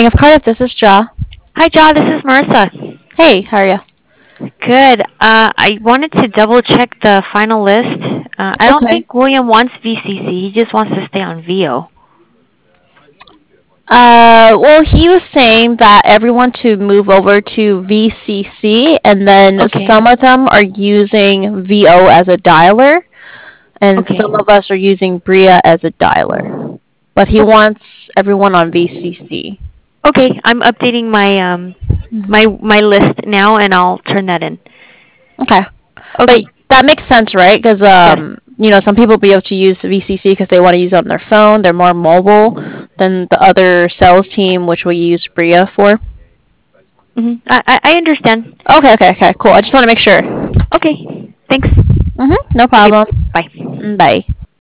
morning of Cardiff. This is Ja. Hi, Ja. This is Marissa. Hey, how are you? Good. I wanted to double check the final list. I don't Okay. think William wants VCC. He just wants to stay on VO. Well, he was saying that everyone to move over to VCC, and then Okay. some of them are using VO as a dialer, and Okay. some of us are using Bria as a dialer. But he wants everyone on VCC. Okay. I'm updating my list now, and I'll turn that in. Okay. But Okay. that makes sense, right? Because Yes. some people be able to use VCC because they want to use it on their phone. They're more mobile than the other sales team, which we use Bria for. I understand. Okay, cool. I just want to make sure. Okay. Thanks. No Okay. problem. Bye. Bye.